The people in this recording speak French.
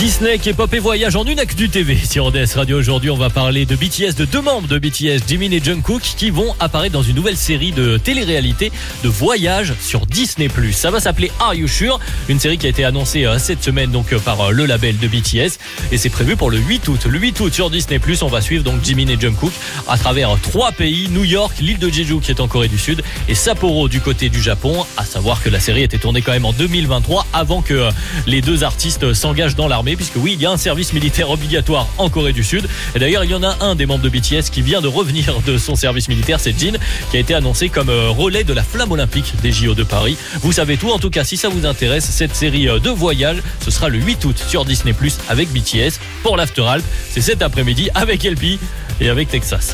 Disney, K-pop et voyage en une actu TV sur ODS Radio. Aujourd'hui, on va parler de BTS, de deux membres de BTS, Jimin et Jungkook, qui vont apparaître dans une nouvelle série de télé-réalité de voyage sur Disney+. Ça va s'appeler Are You Sure, une série qui a été annoncée cette semaine donc par le label de BTS, et c'est prévu pour le 8 août. Le 8 août sur Disney+, on va suivre donc Jimin et Jungkook à travers 3 pays, New York, l'île de Jeju qui est en Corée du Sud et Sapporo du côté du Japon. À savoir que la série était tournée quand même en 2023 avant que les deux artistes s'engagent dans l'armée, puisque oui, il y a un service militaire obligatoire en Corée du Sud. Et d'ailleurs, il y en a un des membres de BTS qui vient de revenir de son service militaire, c'est Jin, qui a été annoncé comme relais de la flamme olympique des JO de Paris. Vous savez tout, en tout cas, si ça vous intéresse, cette série de voyage, ce sera le 8 août sur Disney+, avec BTS. Pour l'After Alp, c'est cet après-midi avec LP et avec Texas.